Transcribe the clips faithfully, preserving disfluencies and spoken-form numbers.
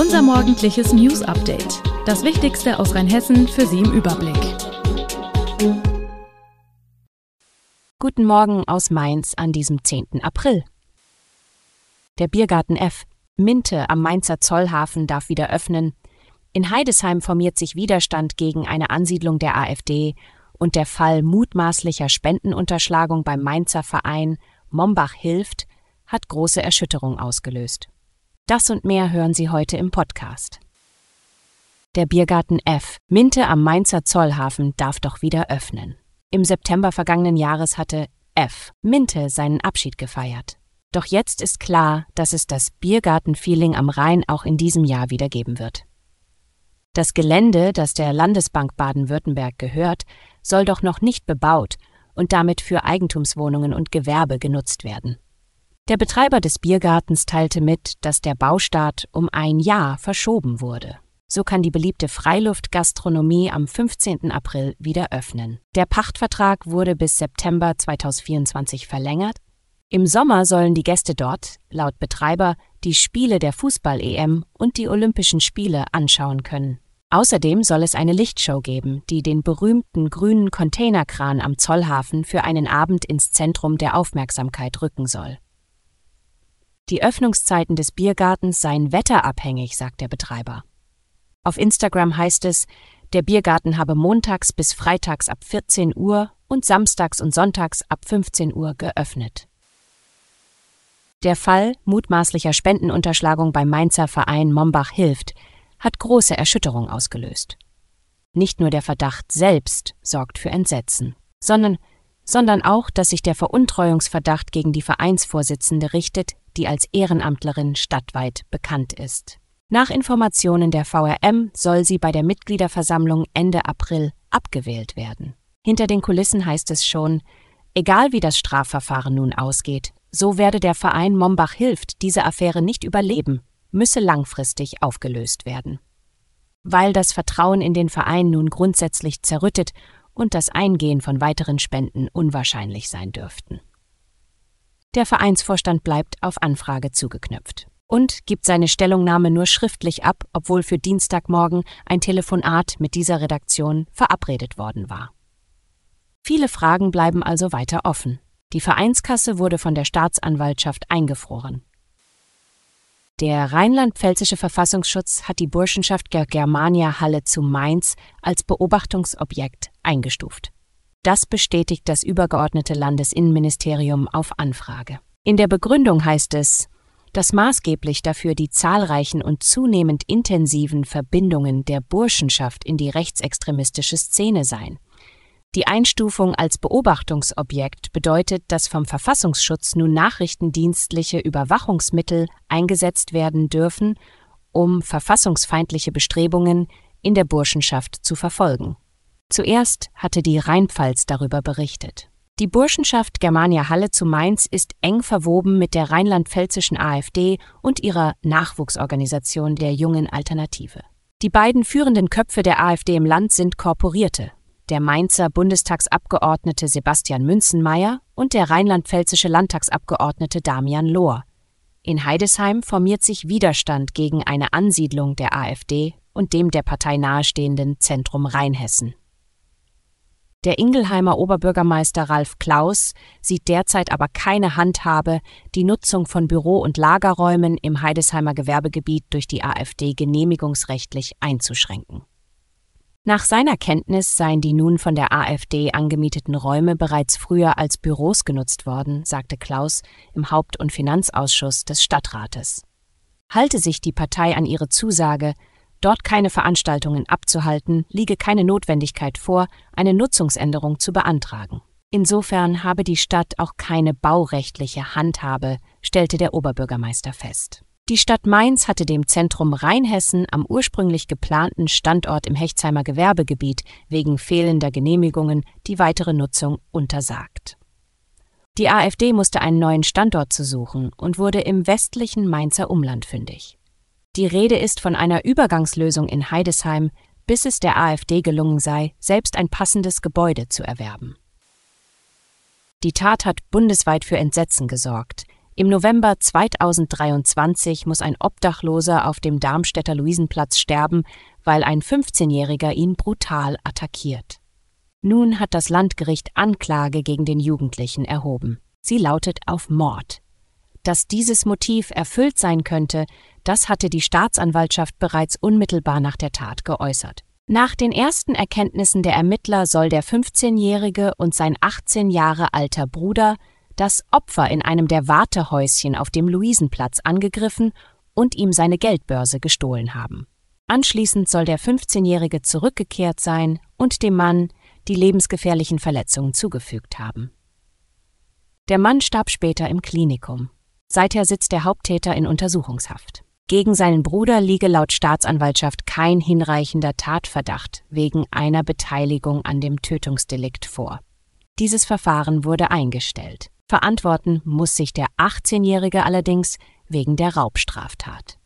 Unser morgendliches News-Update. Das Wichtigste aus Rheinhessen für Sie im Überblick. Guten Morgen aus Mainz an diesem zehnten April. Der Biergarten F. Minte am Mainzer Zollhafen darf wieder öffnen. In Heidesheim formiert sich Widerstand gegen eine Ansiedlung der AfD und der Fall mutmaßlicher Spendenunterschlagung beim Mainzer Verein Mombach hilft hat große Erschütterung ausgelöst. Das und mehr hören Sie heute im Podcast. Der Biergarten F. Minte am Mainzer Zollhafen darf doch wieder öffnen. Im September vergangenen Jahres hatte F. Minte seinen Abschied gefeiert. Doch jetzt ist klar, dass es das Biergarten-Feeling am Rhein auch in diesem Jahr wieder geben wird. Das Gelände, das der Landesbank Baden-Württemberg gehört, soll doch noch nicht bebaut und damit für Eigentumswohnungen und Gewerbe genutzt werden. Der Betreiber des Biergartens teilte mit, dass der Baustart um ein Jahr verschoben wurde. So kann die beliebte Freiluftgastronomie am fünfzehnten April wieder öffnen. Der Pachtvertrag wurde bis September zweitausendvierundzwanzig verlängert. Im Sommer sollen die Gäste dort, laut Betreiber, die Spiele der Fußball-E M und die Olympischen Spiele anschauen können. Außerdem soll es eine Lichtshow geben, die den berühmten grünen Containerkran am Zollhafen für einen Abend ins Zentrum der Aufmerksamkeit rücken soll. Die Öffnungszeiten des Biergartens seien wetterabhängig, sagt der Betreiber. Auf Instagram heißt es, der Biergarten habe montags bis freitags ab vierzehn Uhr und samstags und sonntags ab fünfzehn Uhr geöffnet. Der Fall mutmaßlicher Spendenunterschlagung beim Mainzer Verein Mombach hilft hat große Erschütterung ausgelöst. Nicht nur der Verdacht selbst sorgt für Entsetzen, sondern, sondern auch, dass sich der Veruntreuungsverdacht gegen die Vereinsvorsitzende richtet, die als Ehrenamtlerin stadtweit bekannt ist. Nach Informationen der V R M soll sie bei der Mitgliederversammlung Ende April abgewählt werden. Hinter den Kulissen heißt es schon, egal wie das Strafverfahren nun ausgeht, so werde der Verein Mombach hilft diese Affäre nicht überleben, müsse langfristig aufgelöst werden. Weil das Vertrauen in den Verein nun grundsätzlich zerrüttet und das Eingehen von weiteren Spenden unwahrscheinlich sein dürften. Der Vereinsvorstand bleibt auf Anfrage zugeknöpft und gibt seine Stellungnahme nur schriftlich ab, obwohl für Dienstagmorgen ein Telefonat mit dieser Redaktion verabredet worden war. Viele Fragen bleiben also weiter offen. Die Vereinskasse wurde von der Staatsanwaltschaft eingefroren. Der rheinland-pfälzische Verfassungsschutz hat die Burschenschaft Germania Halle zu Mainz als Beobachtungsobjekt eingestuft. Das bestätigt das übergeordnete Landesinnenministerium auf Anfrage. In der Begründung heißt es, dass maßgeblich dafür die zahlreichen und zunehmend intensiven Verbindungen der Burschenschaft in die rechtsextremistische Szene seien. Die Einstufung als Beobachtungsobjekt bedeutet, dass vom Verfassungsschutz nun nachrichtendienstliche Überwachungsmittel eingesetzt werden dürfen, um verfassungsfeindliche Bestrebungen in der Burschenschaft zu verfolgen. Zuerst hatte die Rheinpfalz darüber berichtet. Die Burschenschaft Germania Halle zu Mainz ist eng verwoben mit der rheinland-pfälzischen AfD und ihrer Nachwuchsorganisation der Jungen Alternative. Die beiden führenden Köpfe der AfD im Land sind Korporierte, der Mainzer Bundestagsabgeordnete Sebastian Münzenmaier und der rheinland-pfälzische Landtagsabgeordnete Damian Lohr. In Heidesheim formiert sich Widerstand gegen eine Ansiedlung der AfD und dem der Partei nahestehenden Zentrum Rheinhessen. Der Ingelheimer Oberbürgermeister Ralf Klaus sieht derzeit aber keine Handhabe, die Nutzung von Büro- und Lagerräumen im Heidesheimer Gewerbegebiet durch die AfD genehmigungsrechtlich einzuschränken. Nach seiner Kenntnis seien die nun von der AfD angemieteten Räume bereits früher als Büros genutzt worden, sagte Klaus im Haupt- und Finanzausschuss des Stadtrates. Halte sich die Partei an ihre Zusage, dort keine Veranstaltungen abzuhalten, liege keine Notwendigkeit vor, eine Nutzungsänderung zu beantragen. Insofern habe die Stadt auch keine baurechtliche Handhabe, stellte der Oberbürgermeister fest. Die Stadt Mainz hatte dem Zentrum Rheinhessen am ursprünglich geplanten Standort im Hechtsheimer Gewerbegebiet wegen fehlender Genehmigungen die weitere Nutzung untersagt. Die AfD musste einen neuen Standort zu suchen und wurde im westlichen Mainzer Umland fündig. Die Rede ist von einer Übergangslösung in Heidesheim, bis es der AfD gelungen sei, selbst ein passendes Gebäude zu erwerben. Die Tat hat bundesweit für Entsetzen gesorgt. Im November zweitausenddreiundzwanzig muss ein Obdachloser auf dem Darmstädter Luisenplatz sterben, weil ein fünfzehnjähriger ihn brutal attackiert. Nun hat das Landgericht Anklage gegen den Jugendlichen erhoben. Sie lautet auf Mord. Dass dieses Motiv erfüllt sein könnte, das hatte die Staatsanwaltschaft bereits unmittelbar nach der Tat geäußert. Nach den ersten Erkenntnissen der Ermittler soll der fünfzehnjährige und sein achtzehn Jahre alter Bruder das Opfer in einem der Wartehäuschen auf dem Luisenplatz angegriffen und ihm seine Geldbörse gestohlen haben. Anschließend soll der fünfzehnjährige zurückgekehrt sein und dem Mann die lebensgefährlichen Verletzungen zugefügt haben. Der Mann starb später im Klinikum. Seither sitzt der Haupttäter in Untersuchungshaft. Gegen seinen Bruder liege laut Staatsanwaltschaft kein hinreichender Tatverdacht wegen einer Beteiligung an dem Tötungsdelikt vor. Dieses Verfahren wurde eingestellt. Verantworten muss sich der achtzehnjährige allerdings wegen der Raubstraftat.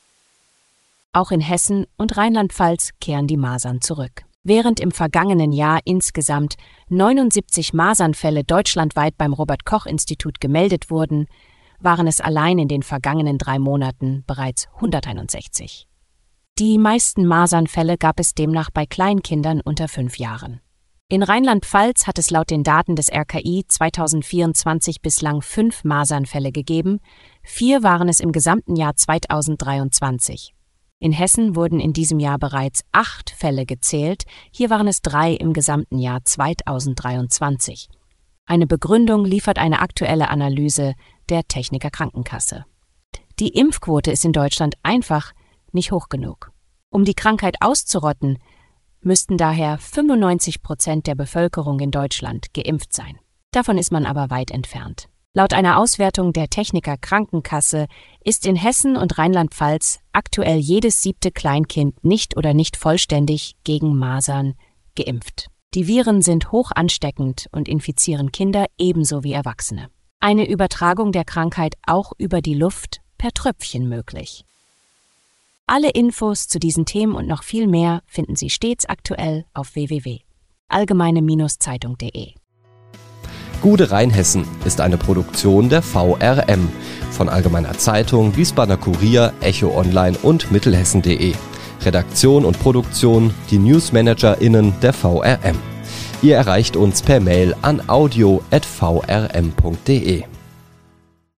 Auch in Hessen und Rheinland-Pfalz kehren die Masern zurück. Während im vergangenen Jahr insgesamt neunundsiebzig Masernfälle deutschlandweit beim Robert-Koch-Institut gemeldet wurden, waren es allein in den vergangenen drei Monaten bereits hunderteinundsechzig. Die meisten Masernfälle gab es demnach bei Kleinkindern unter fünf Jahren. In Rheinland-Pfalz hat es laut den Daten des R K I zweitausendvierundzwanzig bislang fünf Masernfälle gegeben, vier waren es im gesamten Jahr zweitausenddreiundzwanzig. In Hessen wurden in diesem Jahr bereits acht Fälle gezählt, hier waren es drei im gesamten Jahr zweitausenddreiundzwanzig. Eine Begründung liefert eine aktuelle Analyse der Techniker Krankenkasse. Die Impfquote ist in Deutschland einfach nicht hoch genug. Um die Krankheit auszurotten, müssten daher fünfundneunzig Prozent der Bevölkerung in Deutschland geimpft sein. Davon ist man aber weit entfernt. Laut einer Auswertung der Techniker Krankenkasse ist in Hessen und Rheinland-Pfalz aktuell jedes siebte Kleinkind nicht oder nicht vollständig gegen Masern geimpft. Die Viren sind hoch ansteckend und infizieren Kinder ebenso wie Erwachsene. Eine Übertragung der Krankheit auch über die Luft per Tröpfchen möglich. Alle Infos zu diesen Themen und noch viel mehr finden Sie stets aktuell auf w w w punkt allgemeine Zeitung punkt de. Gude Rheinhessen ist eine Produktion der V R M von Allgemeiner Zeitung, Wiesbadener Kurier, Echo Online und Mittelhessen punkt de. Redaktion und Produktion die NewsmanagerInnen der V R M. Ihr erreicht uns per Mail an audio at v r m punkt de.